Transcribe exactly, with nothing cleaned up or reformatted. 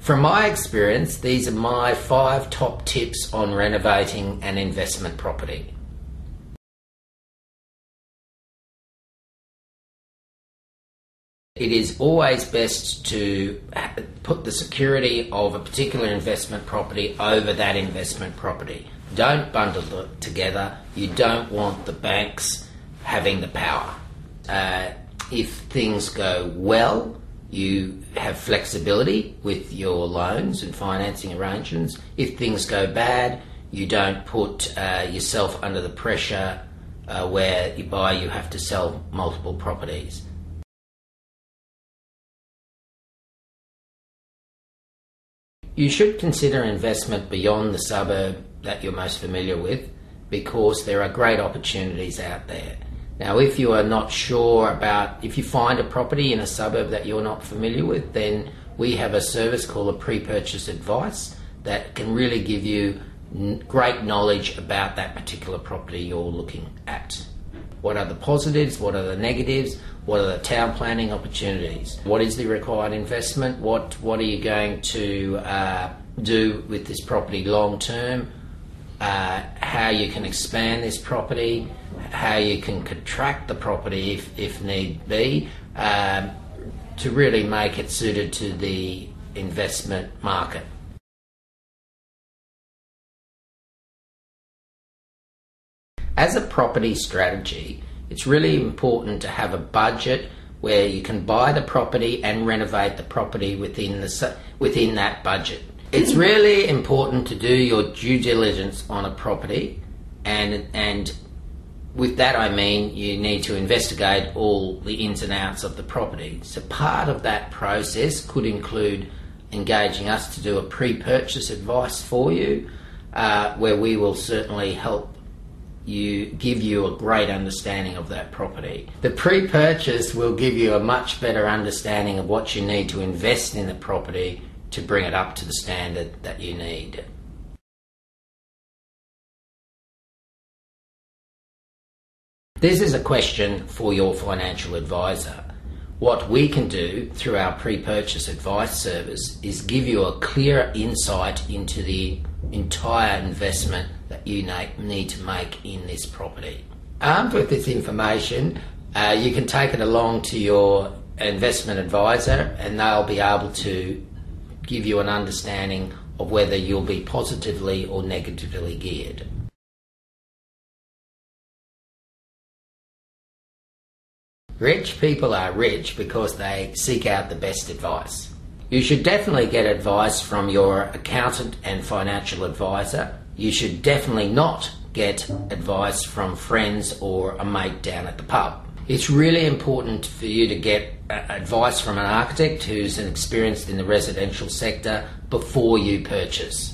From my experience, these are my five top tips on renovating an investment property. It is always best to put the security of a particular investment property over that investment property. Don't bundle it together. You don't want the banks having the power. Uh, if things go well, you have flexibility with your loans and financing arrangements. If things go bad, you don't put uh, yourself under the pressure uh, where you buy, you have to sell multiple properties. You should consider investment beyond the suburb that you're most familiar with, because there are great opportunities out there. Now, if you are not sure about, if you find a property in a suburb that you're not familiar with, then we have a service called a pre-purchase advice that can really give you n- great knowledge about that particular property you're looking at. What are the positives? What are the negatives? What are the town planning opportunities? What is the required investment? What What are you going to uh, do with this property long term? Uh, how you can expand this property? How you can contract the property if, if need be, um, to really make it suited to the investment market. As a property strategy, it's really important to have a budget where you can buy the property and renovate the property within the within that budget. It's really important to do your due diligence on a property, and and with that I mean you need to investigate all the ins and outs of the property. So part of that process could include engaging us to do a pre-purchase advice for you, uh, where we will certainly help you give you a great understanding of that property. The pre-purchase will give you a much better understanding of what you need to invest in the property to bring it up to the standard that you need. This is a question for your financial advisor. What we can do through our pre-purchase advice service is give you a clearer insight into the entire investment that you need to make in this property. Armed with this information, uh, you can take it along to your investment advisor and they'll be able to give you an understanding of whether you'll be positively or negatively geared. Rich people are rich because they seek out the best advice. You should definitely get advice from your accountant and financial advisor. You should definitely not get advice from friends or a mate down at the pub. It's really important for you to get advice from an architect who's experienced in the residential sector before you purchase.